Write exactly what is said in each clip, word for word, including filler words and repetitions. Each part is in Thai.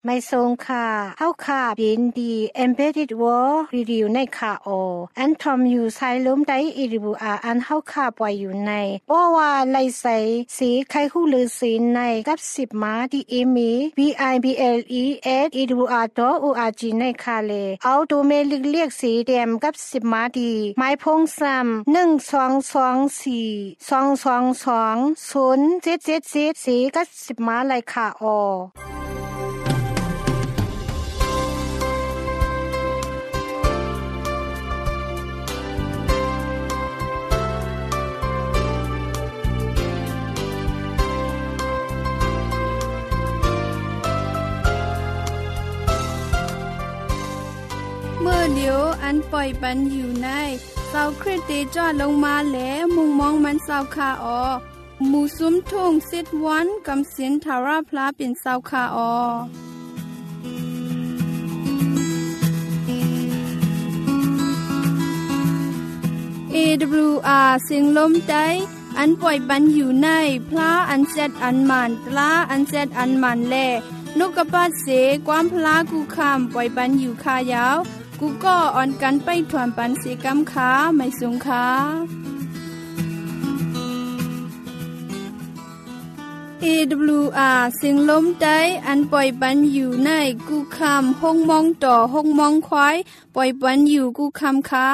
ไม่ทรงค่ะเฮาค่ะยินดี Embedded World Review ในค่ะโออันทอมอยู่ไซล้มได้อีริบูอาอันเฮาค่ะปล่อยอยู่ในบ่ว่าไลใสสีไข่ฮู้ลือสีในกับสิบมาที่อีมี บี ไอ บี แอล อี เอส อี ดับเบิลยู อาร์ ดอท โอ อาร์ จี ในค่ะเลเอาดูเมลิกเรียกสีแดงกับสิบมาดีไม้พงซ้ำหนึ่ง สอง สอง สี่ สอง สอง สอง ศูนย์ เจ็ด เจ็ด เจ็ดสีกับสิบมาเลยค่ะออเมื่อเดียวอันปล่อยปันอยู่ในเสาคริสติจอดลงมาแล้วมุงมองมันเสาคาออหมู่ซุ้มทุ่งสิดวันกำสินทาราพลาเป็นเสาคาออ เอ ดับเบิลยู อาร์ เสียงลมได้อันปล่อยปันอยู่ในพลาอันเซดอันมันปลาอันเซดอันมันแลนกกระปาดเสความพลากูคำปล่อยปันอยู่คายาวกูก็อ่อนกันไปถวนปันเสกำขาไม่สูงขาเอ ดับเบิลยู อาร์ เสียงลมได้อันปล่อยปันอยู่ในกูคำห้องมองต่อห้องมองควายปล่อยปันอยู่กูคำขา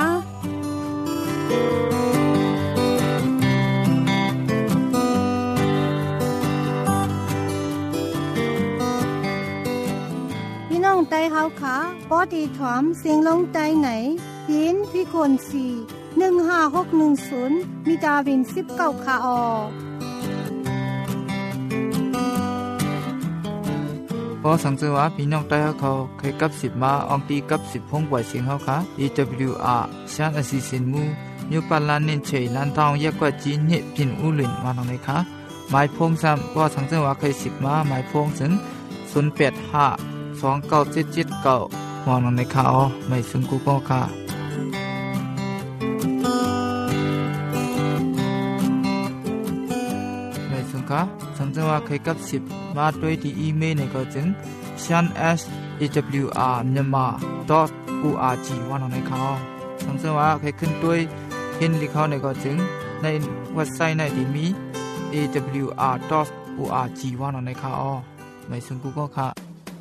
น้องไตเฮาค่ะปอดีถอมเสียงลงไตไหนยินพี่คนสี่ หนึ่ง ห้า หก หนึ่ง ศูนย์มีดาวินสิบเก้าค่ะออพอสังเกตว่าพี่น้องไตเฮาเขาเคยกับสิบมาอองตีกับสิบพงปล่อยเสียงเฮาค่ะ อี ดับเบิลยู อาร์ ชานอสิสินมูยูปาลานเนนเชยลันทองยากว่าจีนเนพินอุลินมาตรงไหนคะหมายพงซ้ำพอสังเกตว่าเคยสิบมาหมายพงถึงศูนย์ แปด ห้าสอง เก้า เจ็ด เจ็ด เก้ามองลงในข่าวไม่ซึ่งกูก็ค่ะไม่ซึ่งค่ะสังเกตว่าเคยกับสิบมาด้วยที่อีเมลในก็จึง shan s a w r myanmar dot org ว่าลงในข่าวสังเกตว่าเคยขึ้นด้วยเห็นลิข่าวในก็จึงในเว็บไซต์ในที่มี เอ ดับเบิลยู อาร์ ดอท โอ อาร์ จี ว่าลงในข่าวไม่ซึ่งกูก็ค่ะ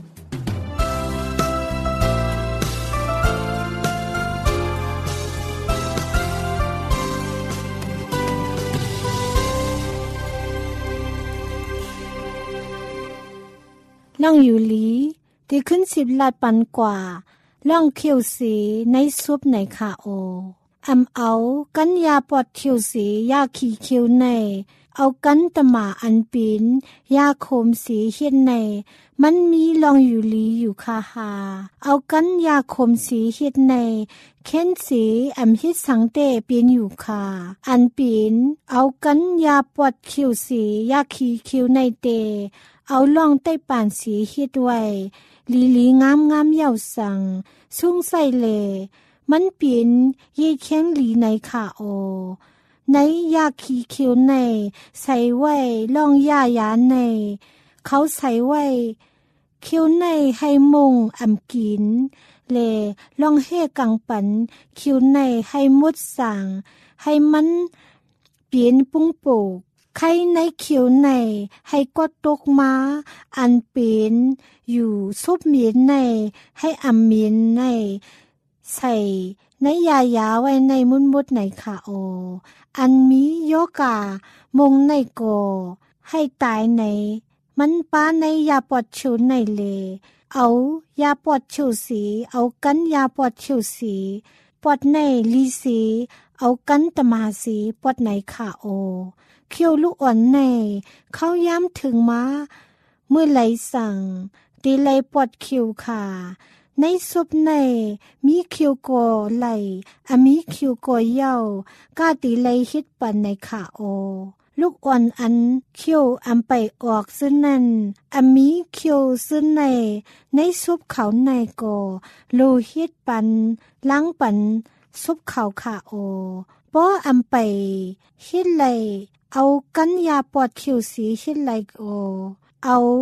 ล่องอยู่หลีที่ขึ้นสิบลาดปันกว่าล่องเขียวสีในซุปในคาโออำเอากันยาปอดเขียวสียาขีเขียวในเอากันตะหมาอันปีนยาโคมสีเฮ็ดในมันมีลองอยู่หลีอยู่คาหาเอากันยาโคมสีเฮ็ดในเค้นสีอำเฮ็ดสังเตเปียนอยู่คาอันปีนเอากันยาปอดเขียวสียาขีเขียวในเตเอาล่องใต้ป่านสีเฮ็ดไว้ลีลีงามงามเย่าสังสุ้งใส่เลมันเปลี่ยนเย่แข้งลีในขาโอในยาขีเขียวในใส่ไว้ล่องย่ายาในเขาใส่ไว้เขียวในให้มุงอำกินเลล่องเฮกังปันเขียวในให้มดสังให้มันเปลี่ยนปุ้งโปกไข่ในเขียวในให้กดตกมาอันเป็นอยู่ซุบเมียนในให้อำเมียนในใส่ในยายาไว้ในมุนมุดในขาโออันมีโยกามงในโกให้ตายในมันป้าในยาปอดชิวในเลเอายาปอดชิวสีเอากันยาปอดชิวสีปอดในลีสีเอากันตมาสีปอดในขาโอเคียวลูกอ่อนในเข้าย้ำถึงมาเมื่อไหลสั่งตีไหลปอดคิวค่ะในซุปในมีคิวโกไหลอามีคิวโกเย่ากาตีไหลฮิตปันในขาโอลูกอ่อนอันคิวอำไปออกซึ่งนั่นอามีคิวซึ่งในในซุปเขาในโกโลฮิตปันล้างปันซุปเขาขาโอป้ออำไปฮิตไหลเอากันยาปอดคิวสีฮิตไหลโอเอา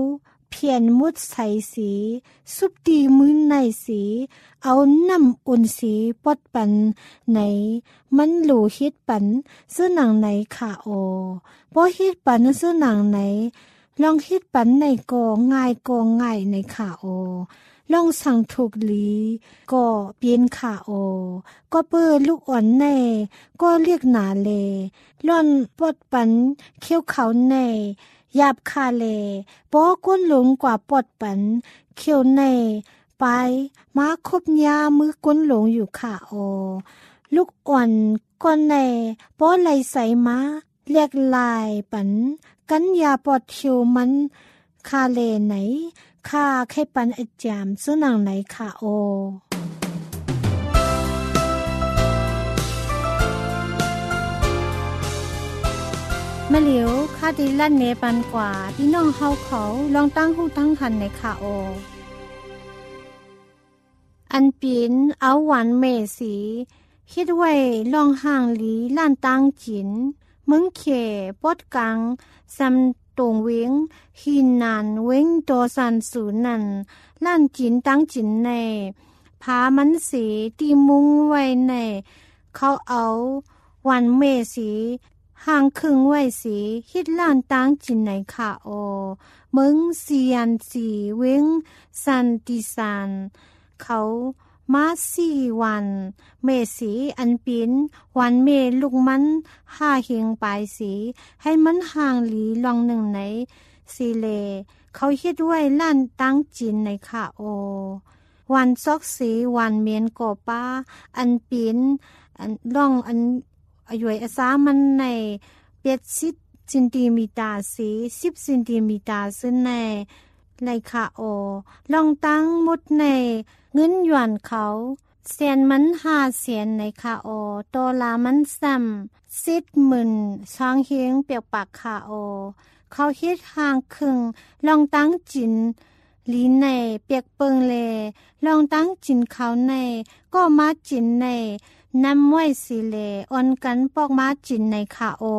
เพียนมุดใสสีสุบตีมือในสีเอาน้ำอุ่นสีปดปันไหนมันหลูฮิตปันซื้อหนังไหนค่ะโอบ่ฮิตปันซื้อหนังไหนลองฮิตปันในโกง่ายโกง่ายในค่ะโอลองสั่งถูกหลีก็เปลี่ยนค่ะโอก็เปิดลูกอ่อนแน่ก็เรียกหนาเลล่อนปดปันเขี้ยวเขาแน่หยาบคาเลป้อก้นหลงกว่าปดปันเขี้ยวแน่ไปมาคบยามือก้นหลงอยู่ค่ะโอลูกอ่อนก้อนแน่ป้อไหลใส่มาเรียกลายปันกันยาปอดเขียวมันคาเลไหนข้าแค่ปันอาจามซื้อหนังไหนค่ะโอมะเหลียวข้าดีลั่นเนปันกว่าพี่น้องเฮาเขาลองตั้งหูตั้งหันในค่ะโออันปีนเอาหวานเมสีคิดไว้ลองห่างหลีล้านตั้งจินมึงเขปอดกังซัมตรงเวงหินนานเวงโตสันสูนันล้านจินตั้งจินในพามันสีตีมุงไว้ในเขาเอาวันเมสีห่างครึ่งไว้สีฮิตล้านตั้งจินในค่ะโอมึงเสียนสีเวงสันติสานเขามาสี่วันเมสีอันปีนวันเมลูกมันห้าเฮียงปลายสีให้มันห่างหลีลองหนึ่งในสีเลเขาเฮ็ดไว้ล้านตั้งจินในค่ะโอวันซอกสีวันเมียนก่อป้าอันปีนอันล่องอันอายุอาสามันในเปียดสิบเซนติเมตรสีสิบเซนติเมตรซึ่งในในค่ะโอลองตั้งมุดในเงินหยวนเขาเสียนมันห้าเสียนในคาโอโตลามันซ้ำสิบหมื่นช้างเฮงเปียกปากคาโอเขาเฮ็ดห่างครึ่งลองตั้งจินลีในเปียกเปิงเลลองตั้งจินเขาในก็มาจินในน้ำไว้สิเลอ่อนกันปอกมาจินในคาโอ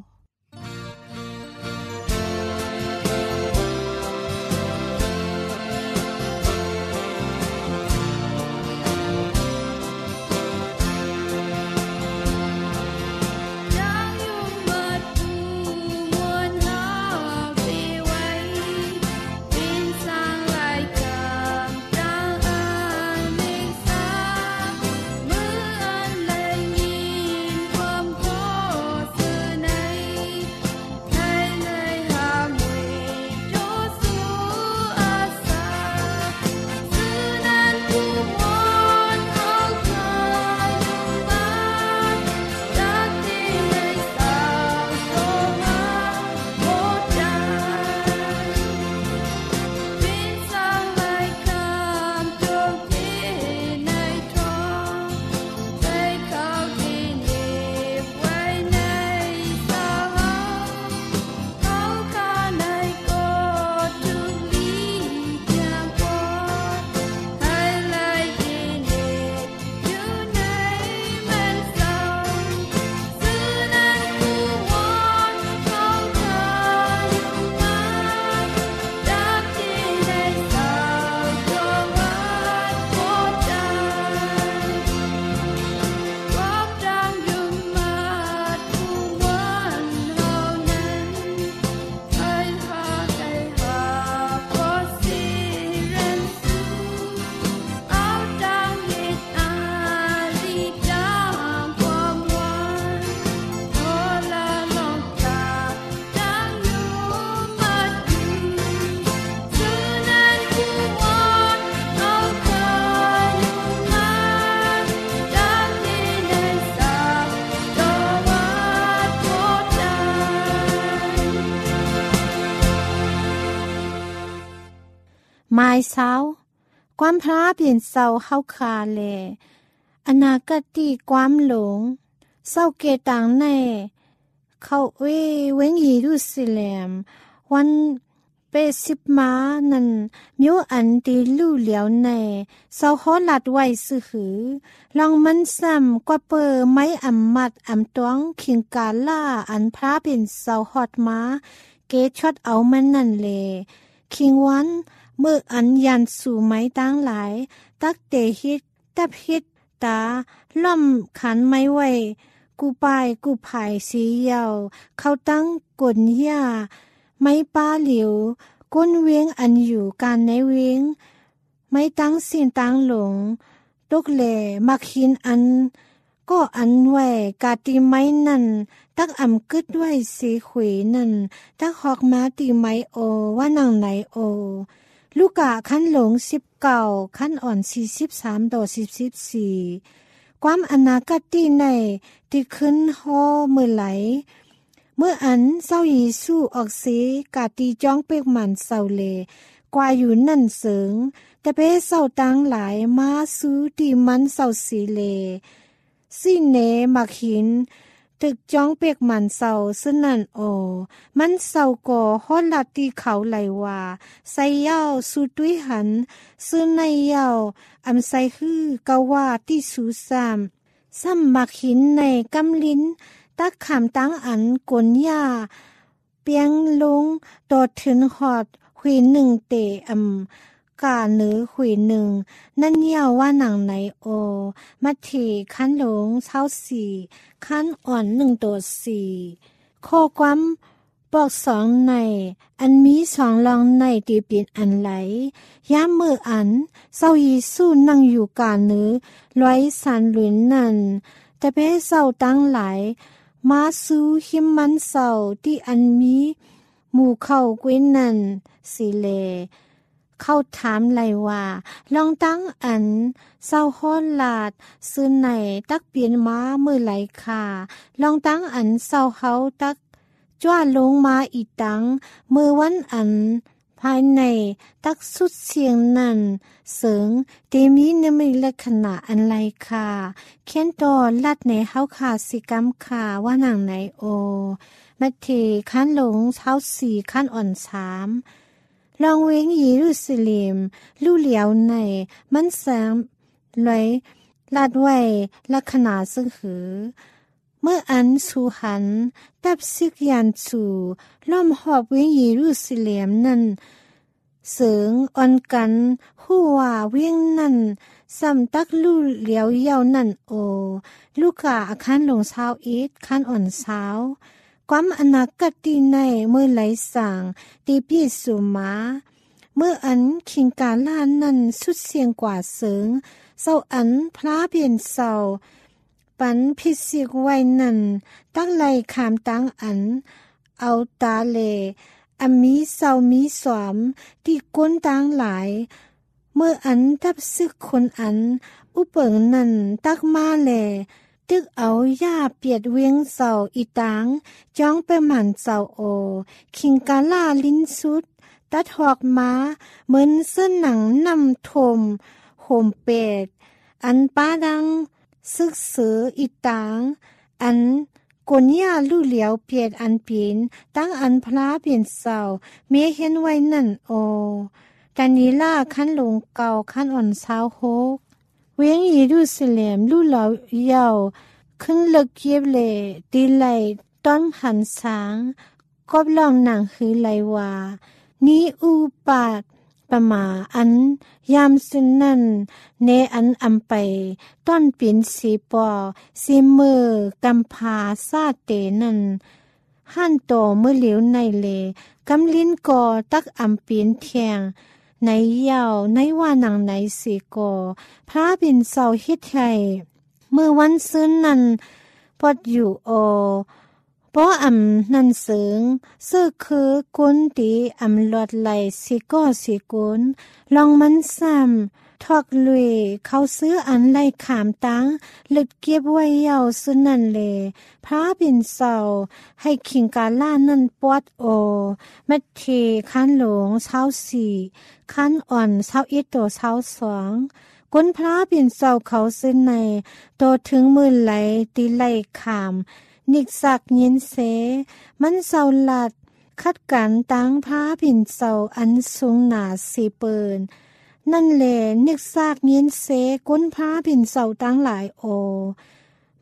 ไม้เช้าความพระเปลี่ยนเศร้าเข้าคาแลอนาคติความหลงเศร้าเกตังในเขาเวเวงยีรุสเลมวันเปสิบมานันมิวอันตีลู่เหลียวในเศร้าฮอลัดไว้ซื้อหือลองมันซ้ำกว่าเปอไม้อำมัดอำตวงขิงกาล่าอันพระเปลี่ยนเศร้าฮอดมาเกชดเอามันนั่นเลเคิงวันเมื่ออันยันสู่ไม้ตั้งหลายตักเตฮิตตับฮิตตาล่อมขันไม้ไว้กูปายกูภายสีเยาเขาตั้งกลหญ้าไม้ป้าเหลียวก้นเวียงอันอยู่การในเวียงไม้ตั้งสิ่งตั้งหลงตกแหล่มักหินอันก็อันไว้กาตีไม้นั่นตักอ่ำกึดไว้สีขุยนั่นตักหอกม้าตีไม้โอว่านางไหนโอลูกกะขั้นหลงสิบเก้าขั้นอ่อนสี่สิบสามต่อสิบสิบสี่ความอนาคตที่ในที่ขึ้นหอเมื่อไหลเมื่ออันเศร้ายีสู้ออกสีกาตีจ้องเปกมันเศร้าเลกว่าอยู่นั่นเสิงแต่เป้เศร้าตังหลายมาสู้ที่มันเศร้าสีเลสิเนมักหินตึกจ้องเปกมันเศร้าซึ่งนั่นโอมันเศร้าก่อฮอดลัดที่เขาไหลว่าใส่เย้าสู่ตุ้ยหันซึ่งในเย้าอำใส่คือกะว่าที่สู่ซ้ำซ้ำมักหินในกำลิ้นตักขามตั้งอันกลหญ้าเปียงลงโดดถึงหอดหุยหนึ่งเตะอำกาเนื้อหุยหนึ่งนั่นเย้าว่าหนังไหนโอมัดถีขั้นหลงเช้าสี่ขั้นอ่อนหนึ่งโดดสี่ข้อความบอกสองในอันมีสองลองในตีเปลี่ยนอันไหลย้ำมืออันเศร้ายีสู้นั่งอยู่กาเนื้อร้อยสันหลุนนั่นแต่เป้เศร้าตั้งหลายมาสู้หิมมันเศร้าที่อันมีหมู่เข้ากุ้ยนั่นสิเลเข้าถามไหลว่าลองตั้งอันเศร้าฮอดลาดซื้อไหนตักเปลี่ยนม้ามือไหลค่ะลองตั้งอันเศร้าเฮาตักจ้าลงมาอีตังมือวันอันภายในตักสุดเสียงนั่นเสริงเตมีเนมิลักษณะอันไรค่ะเขียนตอลัดในเฮาขาสิกรรมค่ะว่านางไหนโอมัทธิขั้นหลงเช้าสี่ขั้นอ่อนสามลองเวงเยรูซาเล็มลู่เหลียวในมันแสงลอยลาดไว้ลักษณะซึ่งหือเมื่ออันสูหันดับซึกยันสู่ล้อมหอบเวงเยรูซาเล็มนั่นเสริงอ่อนกันหัวเวียงนั่นซ้ำตักลู่เหลียวเยาวนั่นโอลูกกะอาคารหลงเช้าอีดคันอ่อนเช้าความอนาคตที่ในเมื่อไหลสั่งตีปีสุมาเมื่ออันคิงกาลานั่นสุดเสียงกว่าเสิงเศร้าอันพระเปลี่ยนเศร้าปันพิสิกไว้นั่นตั้งไหลขามตั้งอันเอาตาเลอมีเศร้ามีสวมที่ก้นตั้งหลายเมื่ออันทับซึกคนอันอุเปิงนั่นตักมาแลตึกเอาย่าเปียดเวียงเสาอีตางจ้องไปหมันเสาโอคิงกาล่าลิ้นสุดตัดหอกม้าเหมือนเส้นหนังนำทมโหมเป็ดอันป้าดังซึกเสืออีตางอันกนย่าลู่เหลียวเปียดอันปีนตั้งอันพลาเปลี่ยนเสาเมเห็นไว้นั่นโอกานิล่าขั้นหลงเก่าขั้นอ่อนเช้าโฮกเวียงเยรูซาเล็มลู่เหลาเยาขึ้นเลิกเย็บเลตีไหลต้อนหันสางกอบลองหนังหือไหลว่านี้อูปาดประมาอันยามสุนนันเนอันอำไปต้อนปินสีปอสีมือกำพาซาเตนันหั่นโตเมื่อเหลียวในเลกำลิ้นกอตักอำปินเทียงในเยาในว่านังในสีกอพระบินเสาฮิตไทยเมื่อวันซื้นนั้นปอดอยู่โอเพราะอำนันเสิงเสื้อคือกุนตีอำลอดไหลสีก้อสีกุนลองมันซ้ำทอกลุยเขาซื้ออันไหลขามตังหลึดเก็บไว้เยาสุนันเลพระบินเสาให้คิงกาล่านั่นปวดโอมัดเทคันหลงเช้าสี่คันอ่อนเช้าอีโตเช้าสองก้นพระบินเสาเขาซื้อในโตถึงมือไหลตีไหลขามนิกสักยินเสมันเศร้าหลัดคัดกันตั้งพระบินเศร้าอันสูงหนาสีเปินนั่นแหละนิกซากยินเสก้นพระบินเศร้าตั้งหลายโอ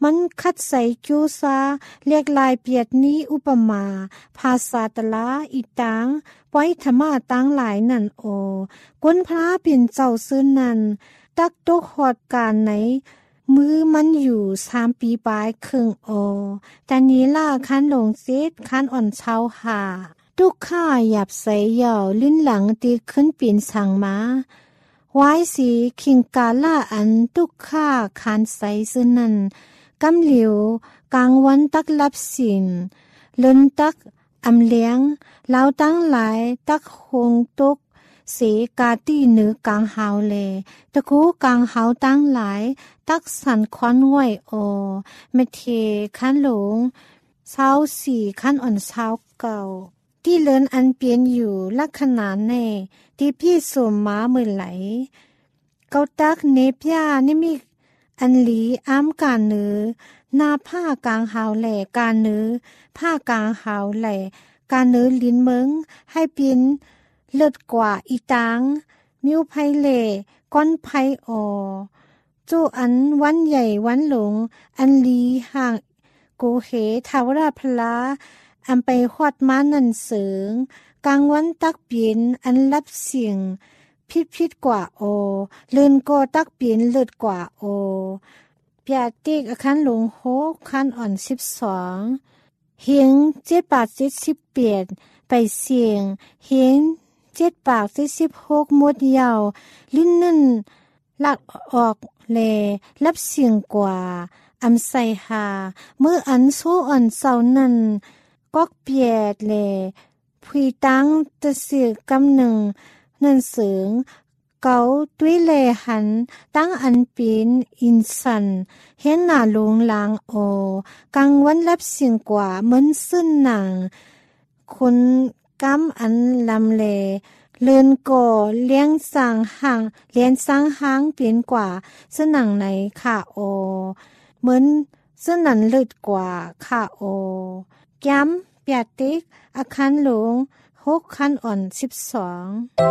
มันคัดใส่จูซาเรียกลายเปียดนี้อุปมาภาษาตะลาอีตังไว้ธรรมะตังหลายนั่นโอกวนพระเป็นเจ้าซื้อนั่นตักตกหอดการไหนมือมันอยู่สามปีปลายครึ่งโอแต่นี้ล่าคันหลงเซตคันอ่อนเช้าหาทุกข้าหยับใส่เหย่าลิ้นหลังตีขึ้นปีนสั่งมาไว้สีคิงกาล่าอันทุกข้าคานใส่ซื้อนั่นกำเหลียวกลางวันตักรับสินเลินตักอำเลี้ยงเล้าตั้งหลายตักหงตกเสกาตีเหนือกลางหาวเลตะคูกลางหาวตั้งหลายตักสันควันไหวโอเมเทคันหลงเช้าสี่คันอ่อนเช้าเก่าที่เลินอันเปลี่ยนอยู่ลักษณะแน่ที่พี่สมมาเมื่อไหลเกาตักเนปยานี่มีอันหลีอ้ามการเนื้อหน้าผ้ากลางหาวแหล่การเนื้อผ้ากลางหาวแหล่การเนื้อลิ้นเมืองให้เปลี่ยนเลิศกว่าอีตางมิวไพเล่ก้อนไพออจูอันวันใหญ่วันหลงอันลีห่างโกเหทาวราพลาอันไปฮอดมานันเสืองกลางวันตักเปลี่ยนอันรับเสียงพิดพิดกว่าโอเลื่อนก็ตักเปลี่ยนเลิศกว่าโอเปียติกอาคารหลงโฮคันอ่อนสิบสองเฮียงเจ็ดบาทเจ็ดสิบเปียดไปเสียงเฮียงเจ็ดปากที่สิบหกมดยาวลิ้นนั่นหลักออกแลรับเสียงกว่าอำใส่หาเมื่ออันโซอ่อนเศร้านั่นก็เปียดแลพุยตั้งตะเสียกำหนึ่งนั่นเสืองเกาตุ้ยแลหันตั้งอันปีนอินสันเห็นหน้าลงลางโอกลางวันรับเสียงกว่าเหมือนซึ่นหนังคนกำอันลำเลเลื่อนก่อเลี้ยงสร้างห่างเลี้ยงสร้างห้างเปลี่ยนกว่าสนังไหนค่ะโอเหมือนสนันเลิศกว่าค่ะโอย้ำเปียติกอาคารหลวงหกคันอ่อนสิบสอง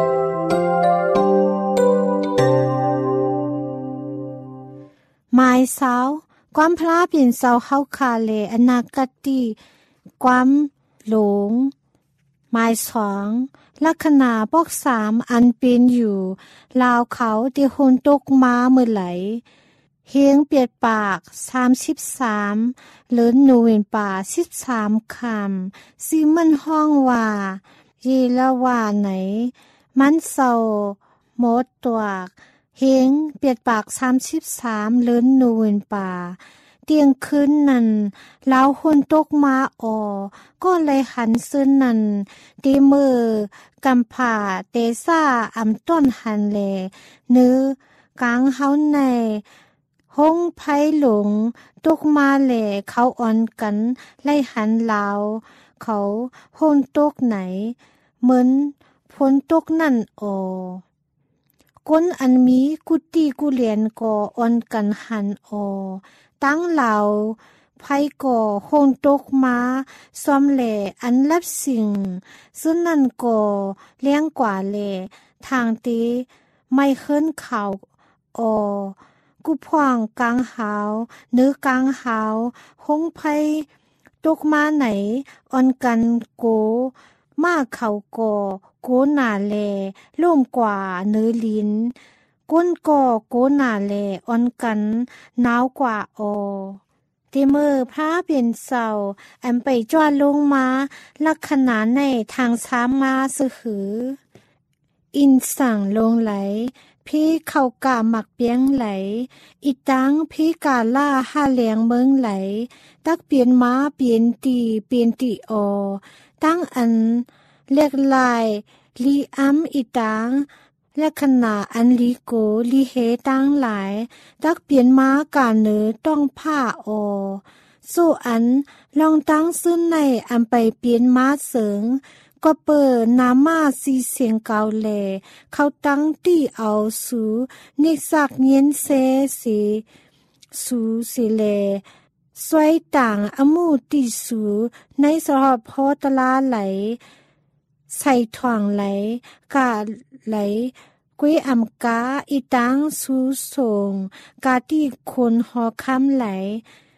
หมายสาวความพระเปลี่ยนเสาเข้าคาเลอนาคติความหลงหมายสองลักษณะปอกสามอันเป็นอยู่ลาวเขาที่คนตกมาเมื่อไหลเฮียงเปียดปากสามสิบสามเลินหนูเวนป่าสิบสามคำซิมันห้องว่าเยละว่าไหนมันเศร้าหมดตัวเฮียงเปียดปากสามสิบสามเลินหนูเวนป่าเตียงคืนนั้นแล้วคนตกมาออก็เลยหันซึ้นนั้นตีมือกำผ่าเตซ่าอำต้นหันแลเนื้อกลางเฮาในห้องไผ่หลงตกมาแลเขาอ่อนกันไล่หันลาวเขาโหนตกไหนเหมือนฝนตกนั่นออก้นอันมีกุฏิกุเลียนก่ออ่อนกันหันออตั้งเหล่าไผ่ก่อโหนตกมาซ้อมแหล่อันรับสิ่งซึ่งนั่นก่อเลี้ยงกว่าแหล่ทางตีไม่เคลื่อนเข่าออกุพวางกลางหาวเนื้อกลางหาวหงไผ่ตกมาไหนอ่อนกันโกมาเข่าก่อโกหนาแหล่ล่มกว่าเนื้อลิ้นก้นก่อโกหนาแหล่อ่อนกันหนาวกว่าออเตมือพระเป็นเสาแอมไปจวดลงมาลักษณะในทางช้ามาสือหืออินสั่งลงไหลพี่เข้ากาหมักเปียงไหลอีตังพี่กาล่าห้าเลียงเมืองไหลตักเปลี่ยนม้าเปลี่ยนตีเปลี่ยนตีออตั้งอันเรียกลายลีอัมอีตังและขณะอันลีโกลีเฮตั้งหลายตักเปลี่ยนม้ากาเนือต้องผ้าออสู้อันลองตั้งซึ่งในอันไปเปลี่ยนม้าเสริงก็เปิดนามาซีเสียงเกาแลเขาตั้งตีเอาสูนิสักเย็นเซสีสูสิเลสวยต่างอมูติสูในสหพอตลาไหลใส่ถ่วงไหลกาไหลกุ้ยอำกาอีตังสูส่งกาที่คนหอคำไหล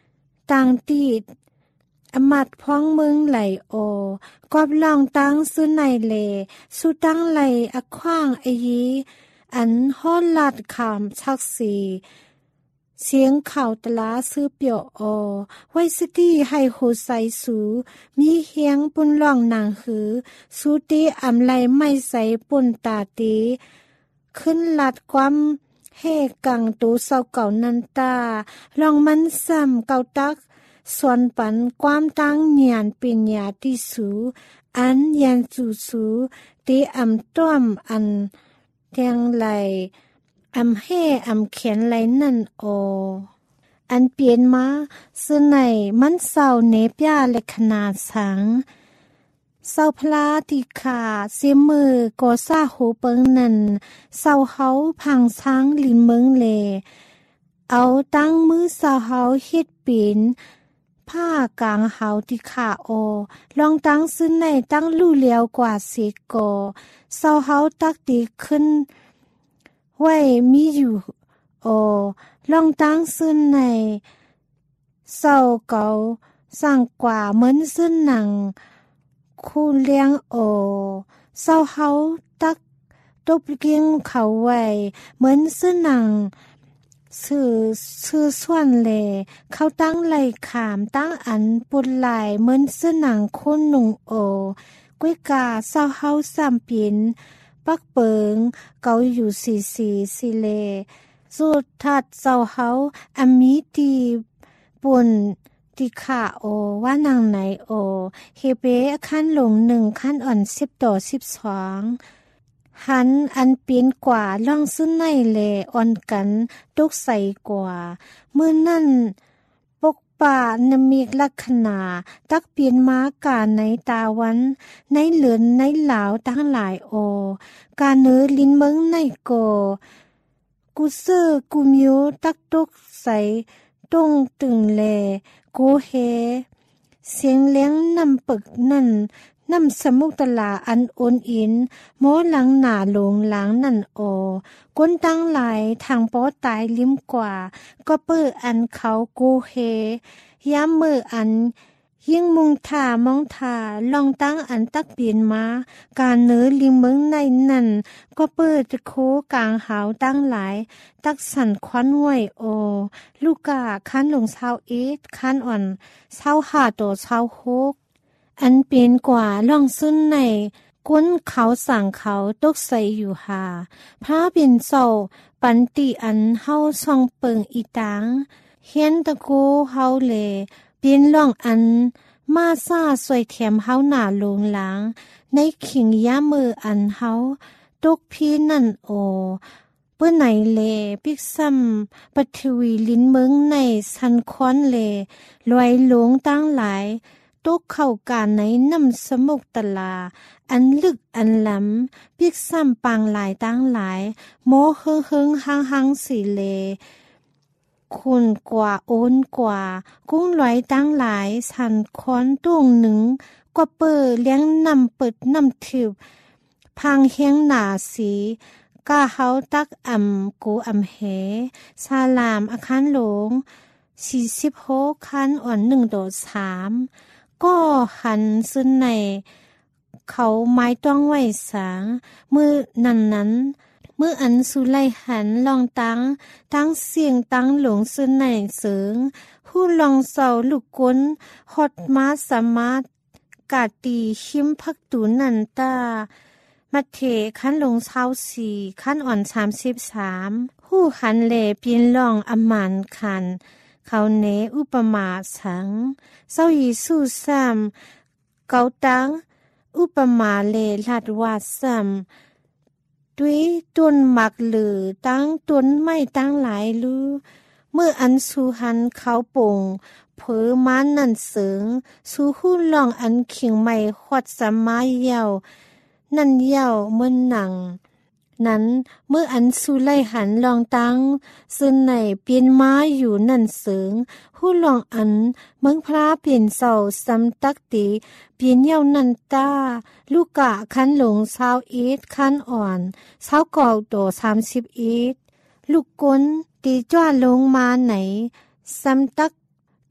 ต่างตีดอมัดพ้องเมืองไหลโอกอบลองตั้งซื้อในเลสู้ตั้งไหลอขว้างไอยีอันฮ้อนลาดขามชักสีเสียงข่าวตลาซื้อเปียวอไวสกี้ให้โหใสสูมีเฮียงปุ่นล่องนางหือสูตีอำไลไม่ใสปุ่นตาตีขึ้นลัดความเฮกังตูเศร้าเก่านันตาลองมันซ้ำเก่าตักส่วนปันความตั้งเนียนปิญญาที่สูอันยันจูสูตีอำต้อมอันแทงไหลอำเฮอำเขียนไหลนั่นโออันเปลี่ยนมาซึ่งในมันเศร้าเนปยาและขนาดสังเศร้าพลาติขาเสียมือก่อซาหูเปิงนั่นเศร้าเฮาพังช้างลินเมืองเลเอาตั้งมือเศร้าเฮาเฮ็ดปีนผ้ากลางเฮาติขาโอลองตั้งซึ่งในตั้งลู่เลียวกว่าสิโกเศร้าเฮาตักตีขึ้นไว้มีอยู่โอลองตั้งซึ่งในเศร้าเก่าสร้างกว่าเหมือนซึ่งหนังคู่เลี้ยงโอเศร้าเฮาตักตบเกียงเขาไว้เหมือนซึ่งหนังสื่อชื่อส่วนเลเขาตั้งไหลขามตั้งอันปุนไหลเหมือนซึ่งหนังคนหนุ่งโอกุ้ยกาเศร้าเฮาสามปีนปักเปิงเกาอยู่สีสีสิเลสุดทัดเศร้าเฮาอมิตีปุ่นติขาโอว่านางไหนโอเฮเบขั้นลงหนึ่งขั้นอ่อนสิบต่อสิบสองหันอันเปลี่ยนกว่าล่องซึ่งในเลอ่อนกันตุกใสกว่าเมื่อนั่นปกป่านมีลักษณะตักเปลี่ยนมากาในตาวันในเหลือนในเหลาตั้งหลายโอกาเนื้อลิ้นเมืองในโกกูเซอร์กูมิวตักตุกใสตรงตึงเลกูเฮเสียงเลี้ยงนำปึกนั่นนำสมุกตลาอันโอนอินโมหลังหนาหลงหลังนั่นโอก้นตั้งหลายทางป้อตายลิ้มกว่าก็เปื้ออันเขากูเฮย้ำมืออันยิ่งมุงท่ามองท่าลองตั้งอันตักเปลี่ยนมาการเนื้อลิมเมืองในนั่นก็เปิดโคกลางหาวตั้งหลายตักสั่นควันห้วยโอลูกกาคันลงเศร้าเอ็ดคันอ่อนเศร้าหาตัวเศร้าโคกอันเป็นกว่าล่องซุ่นในก้นเขาสั่งเขาตกใส่อยู่หาพระเป็นโซปันติอันเฮาช่องเปิงอีตังเฮียนตะโกเฮาเลเป็นล่องอันมาซาสวยแถมเฮาหน้าลงหลังในขิงย่ามืออันเฮาตกพี่นั่นโอเปื้อไหนเลปิกซ้ำปฐวีลิ้นเมืองในสันคอนเลลอยหลงตั้งหลายตกเข้าการในน้ำสมุกตลาอันลึกอันล้ำปิกซ้ำปางหลายตั้งหลายโมเฮิงเฮิงหังหังสีเลคุณกว่าโอนกว่ากุ้งลอยตั้งหลายสันคอนตุ้งหนึ่งกว่าเปิดเลี้ยงนำเปิดนำถิบพังเฮียงหนาสีก้าเฮาตักอ่ำกูอ่ำเหซาลามอาคารหลงสี่สิบหกคันอ่อนหนึ่งโดดสามก็หันซึ่งในเขาไม้ต้องไว้สางมือนั้นนั้นเมื่ออันสุไลหันลองตั้งตั้งเสียงตั้งหลงซึ่งในเสริงผู้ลองเศร้าลูกก้นฮอดมาสามารถกาตีชิมพักตูนันตามาเทขั้นลงเช้าสี่ขั้นอ่อนสามสิบสามผู้หันเลเปลี่ยนลองอมันคันเขาเนอุปมาสังเศร้ายีสู้ซ้ำเกาตังอุปมาเลลาดวาซ้ำด้วยต้นหมักหรือตั้งต้นไม้ตั้งหลายลือเมื่ออันสูหันเขาป่งเผอม้านนั่นเสิงสูหุ่นลองอันเขียงใหม่ขอดสมาเยานั่นเยาเมื่อหนังนั้นเมื่ออันสูไลหันลองตั้งซึ่งในเปลี่ยนม้าอยู่นั่นเสิงผู้ลองอันเมืองพระเปลี่ยนเสาซ้ำตักตีเปลี่ยนเยานันตาลูกกะคันหลงเศร้าเอ็ดคันอ่อนเศร้ากอกโตสามสิบเอ็ดลูกก้นตีจ้าลงมาไหนซ้ำตัก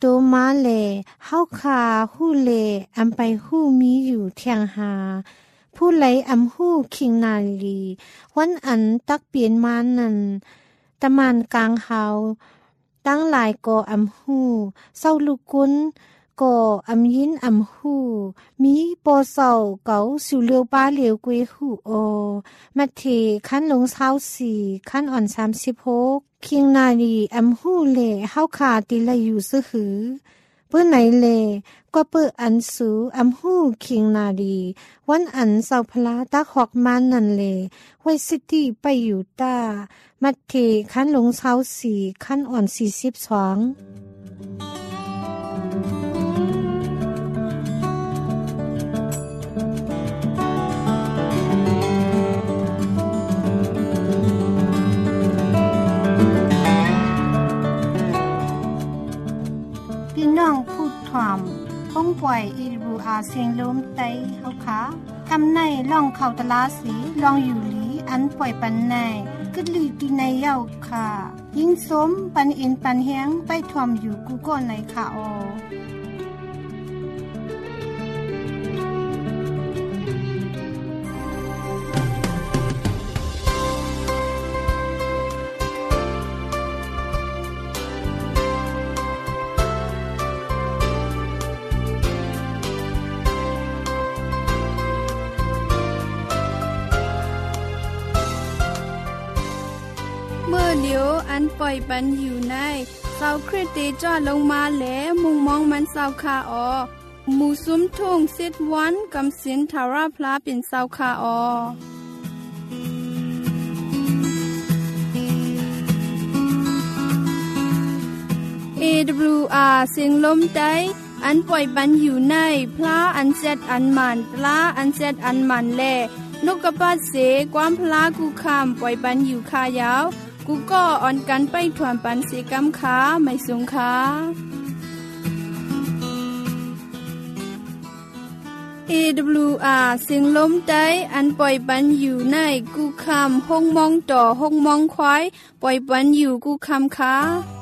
โตมาเลเฮาคาฮู้เลอำไปฮู้มีอยู่เทียงหาผู้ไหลอำฮู้คิงนาลีวันอันตักเปลี่ยนมานั้นตะมานกลางเฮาตั้งหลายก่ออำฮู้เศร้าลูกกุนก่ออำยินอำฮู้มีปอเศร้าเก๋าสิวเลียวป้าเหลียวกวยฮู้โอมัทเทคันลงเช้าสี่คันอ่อนสามสิบหกคิงนาลีอำฮู้เลเฮาขาติละอยู่ซือหือเปิ้นไหนเลก็เปิ้อันสูอำฮู้คิงนาลีวันอันเศร้าพลาตักหอกมันนั่นเลไว้ซิตี้ไปอยู่ต้ามัทเทคันลงเช้าสี่คันอ่อนสี่สิบสองน้องพูดถามคงปล่อยอีรูอาเสียงลมไตเฮาคะกำในล่องเข้าตลาสีลองอยู่หลีอันปล่อยปันในกึดลีตีในเย้าค่ะยิ่งสมปันอินปันเฮียงไปถ่วมอยู่กูก็ในค่ะออเมื่อเลียวอันปล่อยปันอยู่ในเสาคริสติจอดลงมาแล้วมุงมองมันเสาคาออหมู่ซุ้มทุ่งสิดวันกำสินทาราพลาเป็นเสาคาออเอ ดับเบิลยู อาร์ เสียงลมไต้อันปล่อยปันอยู่ในพลาอันเซดอันมันปลาอันเซดอันมันแลนกกระปาดเสความพลากูคำปล่อยปันอยู่คายาวกูก็อ่อนกันไปถวนปันเสกำขาไม่สูงขาเอ ดับเบิลยู อาร์ เสียงลมไต้อันปล่อยปันอยู่ในกูคำห้องมองต่อห้องมองควายปล่อยปันอยู่กูคำขา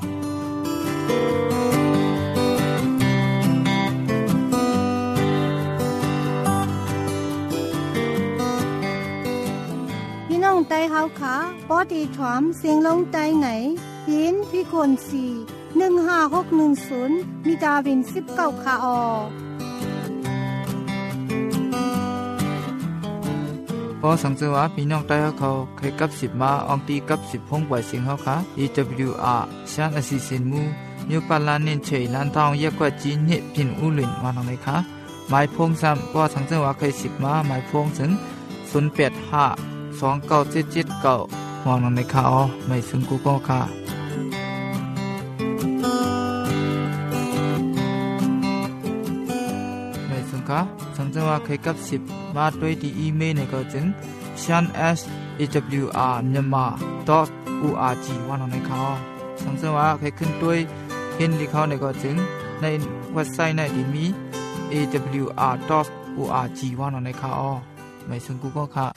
น้องไตเฮาขาปอดีถวมเสียงลงไตไหนยินพี่คนสี่หนึ่งห้าหกหนึ่งศูนย์มีดาวินสิบเก้าขาออพอสังเกตว่าพี่น้องไต้เขาเคยกับสิบมาอองตีกับสิบพงปล่อยเสียงเขาค่ะ อี ดับเบิลยู อาร์ ชานอสิสินมูนิวปาลานินเฉยลันทองเยกว่าจีนเนพินอุลินวานองเลยค่ะหมายพงซ้ำพอสังเกตว่าเคยสิบมาหมายพงถึงศูนย์แปดห้าสองเก้าเจ็ดเจ็ดเก้ามองลงในข่าวไม่ซึ่งกูก็ค่ะไม่ซึ่งค่ะสังเกตว่าเคยกับสิบมาด้วยที่อีเมลในก็จึง shan s a w r myanmar dot org ว่าลงในข่าวสังเกตว่าเคยขึ้นด้วยเห็นที่เขาในก็จึงในเว็บไซต์ในที่มี เอ ดับเบิลยู อาร์ ดอท โอ อาร์ จี ว่าลงในข่าวไม่ซึ่งกูก็ค่ะ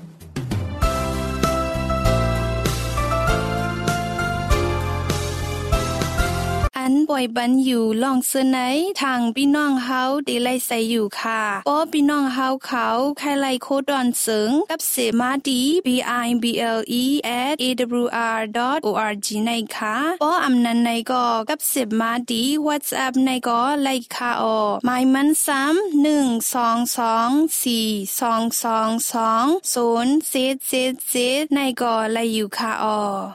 อันป่อยบันอยู่ลองเสนอทางพี่น้องเฮาได้ไล่ใส่อยู่ค่ะป้อพี่น้องเฮาเขาใครไล่โคดอนเสิงกับเสมาดี b i b l e at a w r dot org ในค่ะป้ออำนันในก็กับเสมาดี WhatsApp ในก็ไล่ค่ะออหมายมันซ้ำหนึ่งสองสองสี่สองสองสองศูนย์เจ็ดเจ็ดเจ็ดในก็ไล่อยู่ค่ะออ